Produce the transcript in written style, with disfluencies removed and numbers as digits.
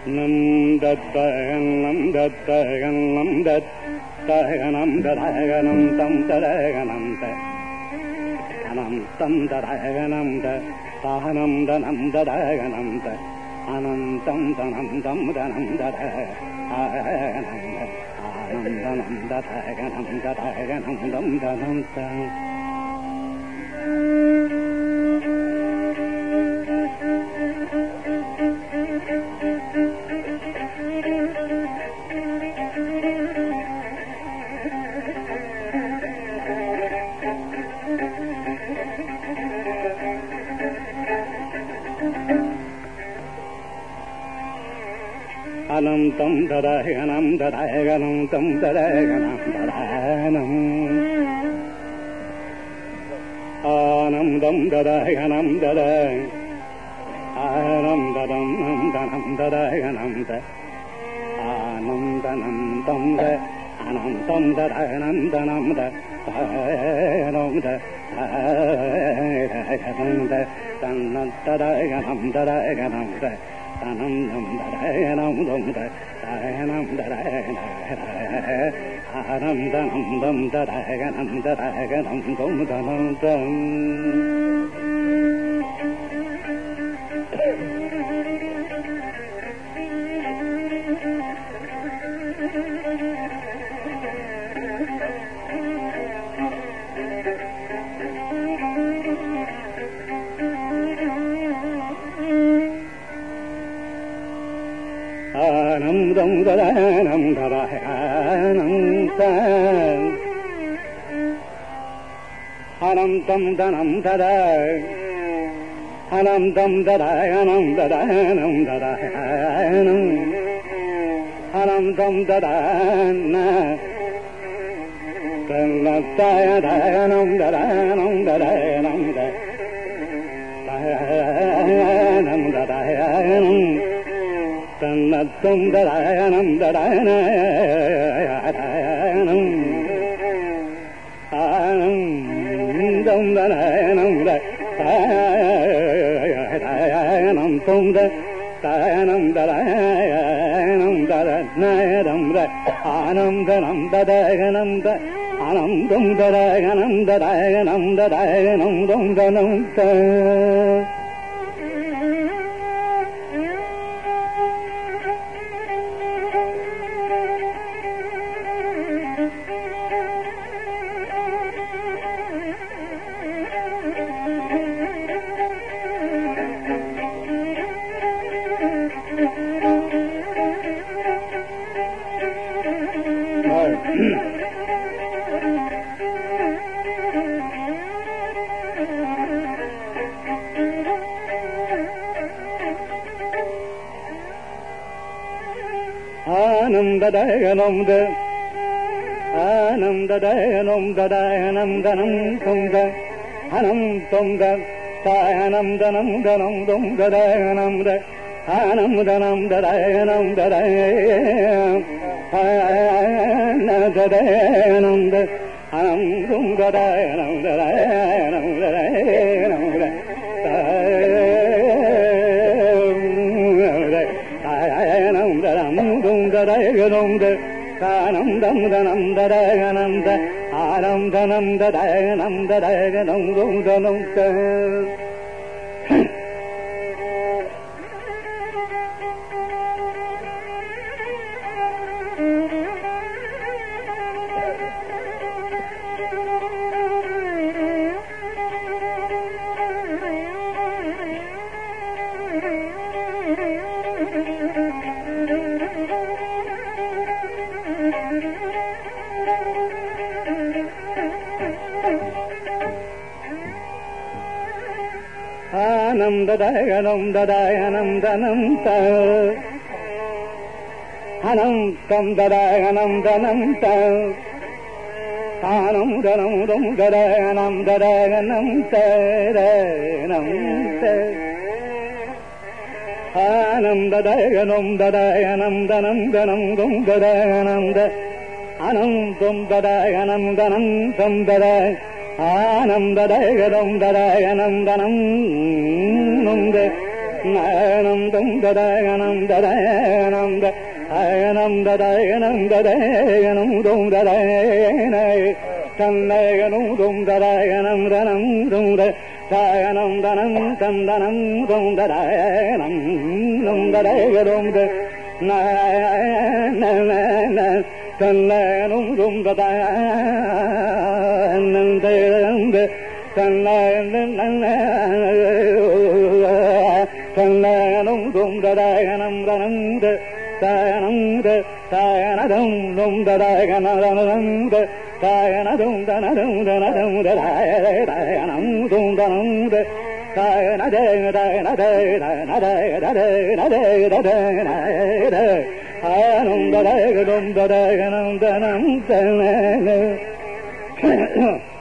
nam dattaganam dattaganam dattaganam dadaganam tam dadaganam anam tam dadaganam dahanam danam dadaganam anantam danam dam danam dadaganam anam danam dadaganam dadaganam dam danam tam anam tam dadaganam dadaganam tam dadaganam dadaganam anam dam dadaganam dadaganam dadam danam dadaganam anam danam tam anam tam dadaganam danam dadaganam dadaganam dadaganam dadaganam anam dam dadaganam dam dadaganam anam danam dam dadaganam dadaganam dam danam dam anam dam dadaganam dadaganam anam tam danam dadaganam anam dam dadaganam dadaganam dadaganam anam dam dadaganam dadaganam dadaganam dadaganam dadaganam dadaganam தன்னத்தம் ததாயனம் ததாயனம் ஆனந்தம் ததாயனம் ததாயனம் தொம் ததாயனம் ததாயனம் ததநயனம் ஆனந்தனம் ததாயனம் ஆனந்தம் ததாயனம் ததாயனம் ததாயனம் தொம் தனம் ஆனந்ததாயனம் ஆனந்ததாயனம் ததாயனம் தனம் தொங்க அனம் தொங்க தாயனம் தனம் தனம் தொம் ததாயனம் ஆனம் தனம் ததாயனம் ததாயனம் அனம் தொம் ததாயனம் ததாயனம் ததாயனம் தாயனம் தனம் தொம் ததாயனம் தானம் தம் தனம் ததாயனம் ஆனம் தனம் ததாயனம் ததாயனம் தொம் தனம் ஆனம் ததாயனம் ததாயனம் தனம் அனம் தம் ததாயனம் தனம் ஆனம் தனம் தம் ததாயனம் ததாயனம் ததாயனம் ஆனம் ததாயனம் ததாயனம் தனம் தனம் தம் ததாயனம் அனம் தம் ததாயனம் தனம் தம் ததாய ஆனம் ததாயனம் ததாயனம் தனம் நுந்த நானம் தம் ததகனம் ததகனம் தயனம் ததகனம் ததகனம் தம் ததகன தன்னகனும் தும் ததகனம் தனம் தும் தாயனம் தனம் தந்தனம் தும் ததகனம் தும் ததகரும் தன்னகனும் தும் ததகனம் தன்னகனும் தும் ததகனம் தனம் தாயனம் தாயனதம் தும் ததகனம் தாயனதும் தனதும் தனதும் தாயனம் தும் தனம் தாயனத தாயனத ஆனம் ததகனம் ததகனம் தனம் தன